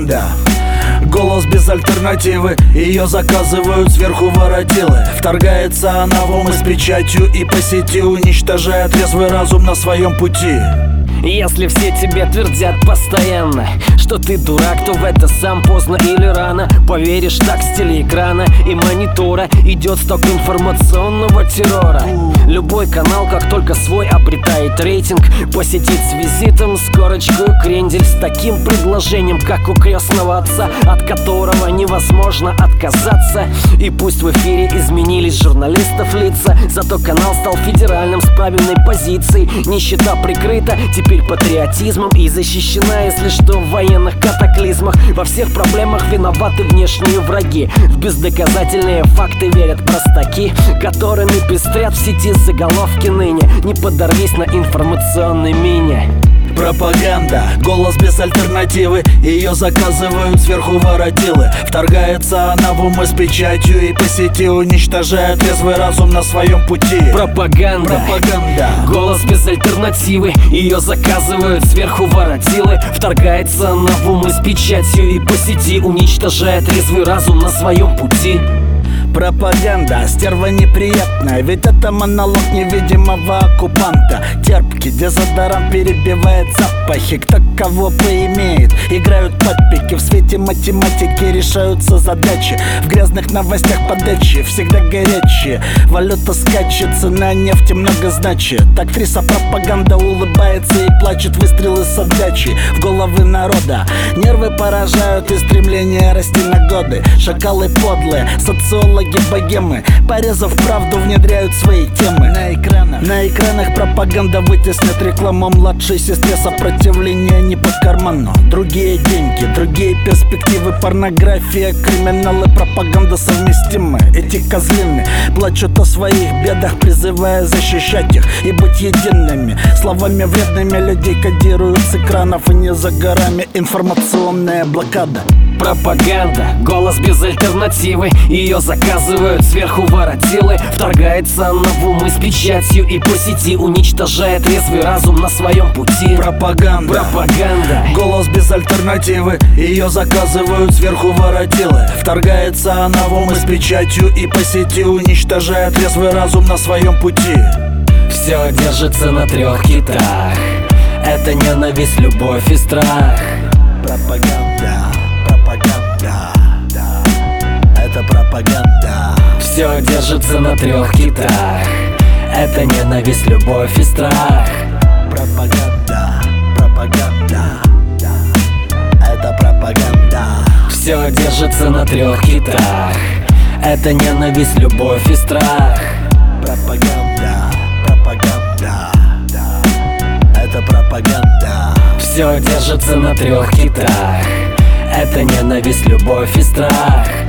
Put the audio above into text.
Пропаганда, голос без альтернативы, ее заказывают сверху воротилы. Вторгается она в умы с печатью и по сети уничтожая трезвый разум на своем пути. Если все тебе твердят постоянно, что ты дурак, то в это сам поздно или рано поверишь. Так с телеэкрана и монитора идет сток информационного террора. Любой канал, как только свой обретает рейтинг, посетит с визитом, с корочкой крендель, с таким предложением, как у крестного отца, от которого невозможно отказаться. И пусть в эфире изменились журналистов лица, зато канал стал федеральным с правильной позицией. Нищета прикрыта теперь патриотизмом и защищена, если что, в военных катаклизмах. Во всех проблемах виноваты внешние враги. В бездоказательные факты верят простаки, которыми пестрят в сети заголовки ныне. Не подорвись на информационной мине. Пропаганда, голос без альтернативы, ее заказывают сверху воротилы. Вторгается она в умы с печатью и по сети уничтожает трезвый разум на своем пути. Пропаганда, голос без альтернативы, ее заказывают сверху воротилы. Вторгается она в умы с печатью и по сети уничтожает трезвый разум на своем пути. Пропаганда, стерва неприятная, ведь это монолог невидимого оккупанта. Терпкий дезодорант перебивает запахи, кто кого поимеет. Играют подписки, в свете математики решаются задачи. В грязных новостях подачи всегда горячие. Валюта скачет, цена нефти много значит. Так фриса пропаганда улыбается и плачет. Выстрелы с отдачи в головы народа. Нервы поражают и стремление расти на годы. Шакалы подлые, социологи богемы, порезав правду, внедряют свои темы. На экранах пропаганда вытеснит рекламу младшей сестре. Сопротивление не по карману. Другие деньги, другие перспективы. Порнография, криминалы, пропаганда совместимы. Эти козлины плачут о своих бедах, призывая защищать их и быть едиными. Словами вредными людей кодируют с экранов, и не за горами информационная блокада. Пропаганда, голос без альтернативы, ее заказывают сверху воротилы. Вторгается она в умы с печатью и по сети уничтожает трезвый разум на своем пути. Пропаганда, голос без альтернативы, ее заказывают сверху воротилы. Вторгается она в умы с печатью и по сети уничтожает трезвый разум на своем пути. Все держится на трех китах: это ненависть, любовь и страх. Пропаганда, это пропаганда. Все держится на трех китах: это ненависть, любовь и страх. Пропаганда, это пропаганда. Все держится на трех китах: это ненависть, любовь и страх. Пропаганда, это пропаганда. Все держится на трех китах: это ненависть, любовь и страх.